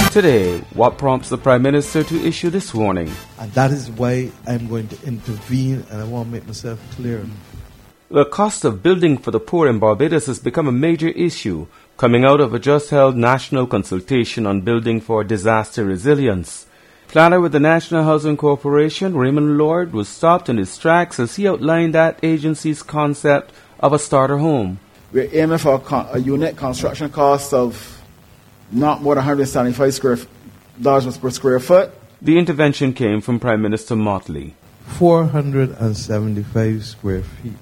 Today, what prompts the Prime Minister to issue this warning? And that is why I'm going to intervene, and I want to make myself clear. The cost of building for the poor in Barbados has become a major issue, coming out of a just-held national consultation on building for disaster resilience. Planner with the National Housing Corporation, Raymond Lord, was stopped in his tracks as he outlined that agency's concept of a starter home. We're aiming for a unit construction cost of not more than $175 per square foot. The intervention came from Prime Minister Motley. 475 square feet.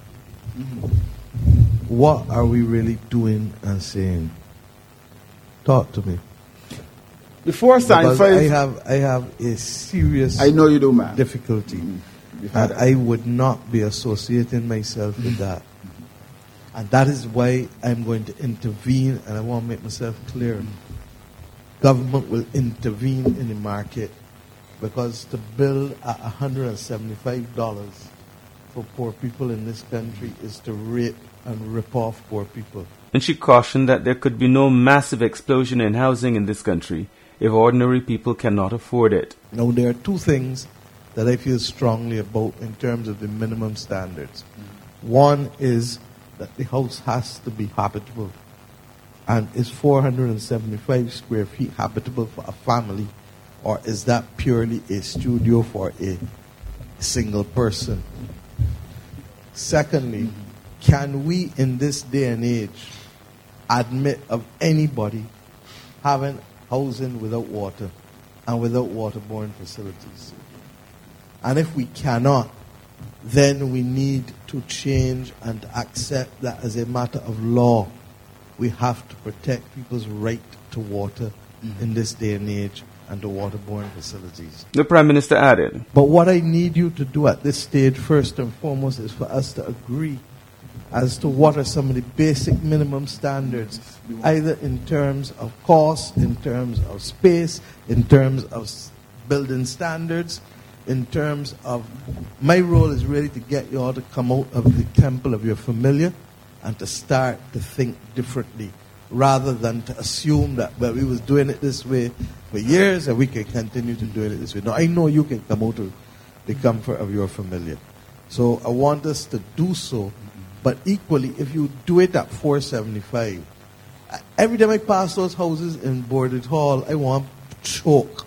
What are we really doing and saying? Talk to me. The 475. I have a serious I know you do, man. difficulty. And I would not be associating myself with that. And that is why I'm going to intervene, and I want to make myself clear. Government will intervene in the market because to build at $175 for poor people in this country is to rape and rip off poor people. And she cautioned that there could be no massive explosion in housing in this country if ordinary people cannot afford it. Now, there are two things that I feel strongly about in terms of the minimum standards. One is that the house has to be habitable. And is 475 square feet habitable for a family, or is that purely a studio for a single person? Secondly, can we in this day and age admit of anybody having housing without water and without waterborne facilities? And if we cannot, then we need to change and accept that as a matter of law. We have to protect people's right to water in this day and age and to waterborne facilities. The Prime Minister added, but what I need you to do at this stage, first and foremost, is for us to agree as to what are some of the basic minimum standards, either in terms of cost, in terms of space, in terms of building standards, in terms of... My role is really to get you all to come out of the temple of your familiar and to start to think differently, rather than to assume that, well, we was doing it this way for years and we can continue to do it this way. Now, I know you can come out of the comfort of your familiar. So I want us to do so, but equally, if you do it at 475, every time I pass those houses in Boarded Hall, I want to choke.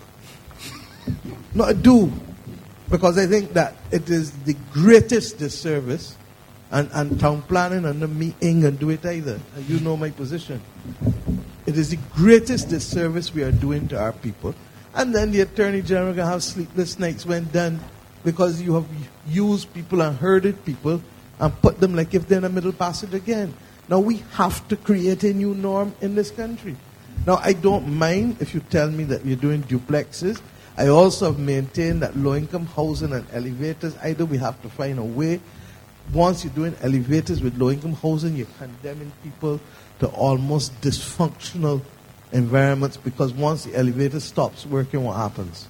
No, I do. Because I think that it is the greatest disservice. And town planning under me ain't going to do it either. And you know my position. It is the greatest disservice we are doing to our people. And then the Attorney General going to have sleepless nights when done, because you have used people and herded people and put them like if they're in a middle passage again. Now we have to create a new norm in this country. Now I don't mind if you tell me that you're doing duplexes. I also have maintained that low-income housing and elevators, either we have to find a way. Once you're doing elevators with low-income housing, you're condemning people to almost dysfunctional environments, because once the elevator stops working, what happens?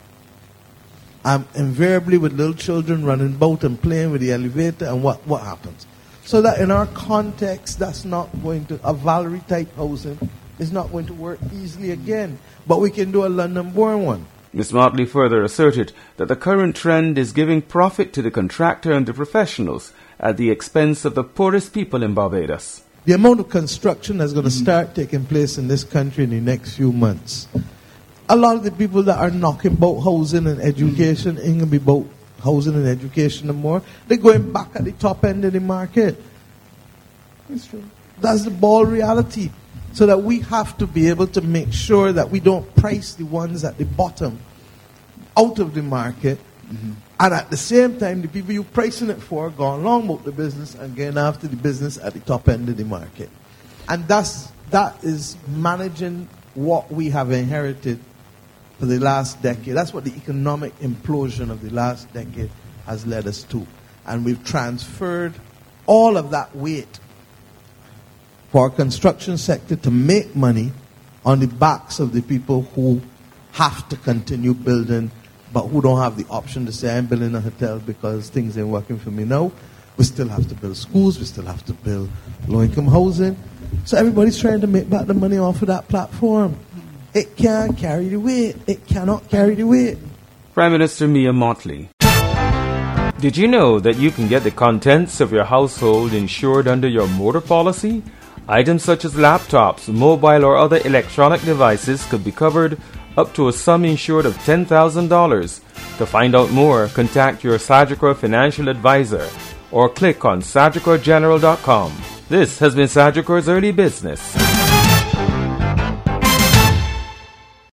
I'm invariably with little children running about and playing with the elevator, and what happens? So that in our context, that's not going to, a Valerie-type housing is not going to work easily again. But we can do a London-born one. Ms. Motley further asserted that the current trend is giving profit to the contractor and the professionals at the expense of the poorest people in Barbados. The amount of construction that's going to start taking place in this country in the next few months, a lot of the people that are knocking about housing and education ain't going to be about housing and education no more. They're going back at the top end of the market. It's true. That's the bald reality. So that we have to be able to make sure that we don't price the ones at the bottom out of the market. And at the same time, the people you're pricing it for go along about the business and getting after the business at the top end of the market. And that is managing what we have inherited for the last decade. That's what the economic implosion of the last decade has led us to. And we've transferred all of that weight for our construction sector to make money on the backs of the people who have to continue building, but who don't have the option to say, I'm building a hotel because things ain't working for me now. We still have to build schools. We still have to build low-income housing. So everybody's trying to make back the money off of that platform. It can't carry the weight. It cannot carry the weight. Prime Minister Mia Mottley. Did you know that you can get the contents of your household insured under your motor policy? Items such as laptops, mobile or other electronic devices could be covered up to a sum insured of $10,000. To find out more, contact your Sagicor financial advisor or click on SagicorGeneral.com. This has been Sagicor's Early Business.